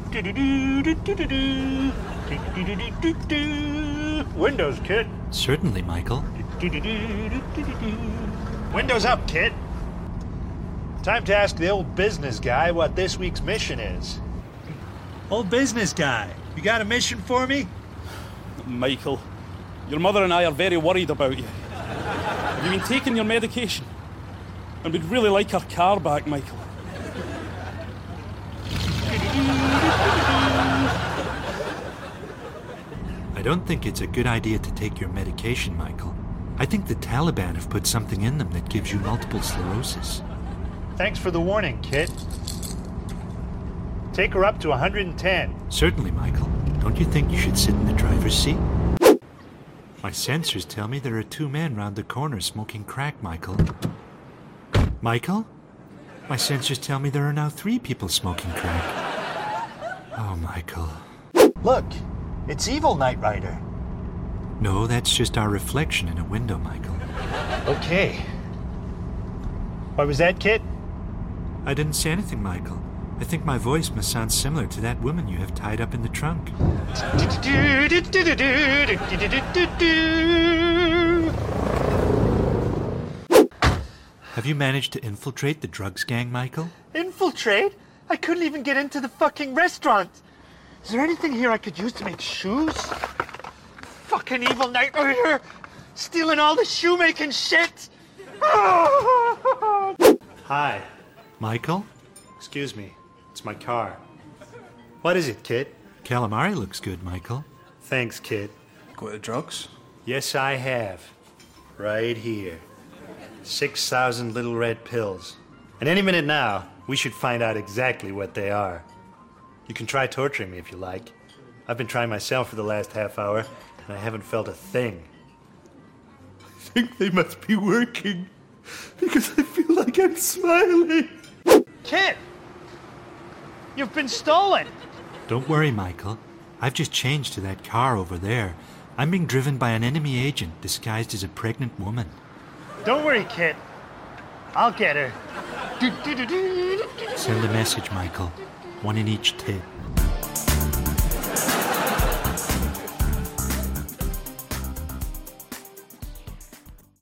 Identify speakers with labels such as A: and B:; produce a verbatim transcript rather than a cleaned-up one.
A: Windows, Kit.
B: Certainly, Michael.
A: Windows up, Kit. Time to ask the old business guy what this week's mission is. Old business guy, you got a mission for me?
C: Michael, your mother and I are very worried about you. Have you been taking your medication? And we'd really like our car back, Michael.
B: I don't think it's a good idea to take your medication, Michael. I think the Taliban have put something in them that gives you multiple sclerosis.
A: Thanks for the warning, Kit. Take her up to one hundred ten.
B: Certainly, Michael. Don't you think you should sit in the driver's seat? My sensors tell me there are two men round the corner smoking crack, Michael. Michael? My sensors tell me there are now three people smoking crack. Oh, Michael.
A: Look, it's evil Knight Rider.
B: No, that's just our reflection in a window, Michael.
A: Okay. What was that, Kit?
B: I didn't say anything, Michael. I think my voice must sound similar to that woman you have tied up in the trunk. Have you managed to infiltrate the drugs gang, Michael?
A: Infiltrate? I couldn't even get into the fucking restaurant. Is there anything here I could use to make shoes? Fucking evil Knight Rider! Stealing all the shoemaking shit! Hi.
B: Michael?
A: Excuse me. It's my car. What is it, Kit?
B: Calamari looks good, Michael.
A: Thanks, Kit.
C: Got the drugs?
A: Yes, I have. Right here. Six thousand little red pills. And any minute now, we should find out exactly what they are. You can try torturing me if you like. I've been trying myself for the last half hour, and I haven't felt a thing. I think they must be working, because I feel like I'm smiling. Kit! You've been stolen!
B: Don't worry, Michael. I've just changed to that car over there. I'm being driven by an enemy agent disguised as a pregnant woman.
A: Don't worry, Kit. I'll get her.
B: Send a message, Michael. One in each tit.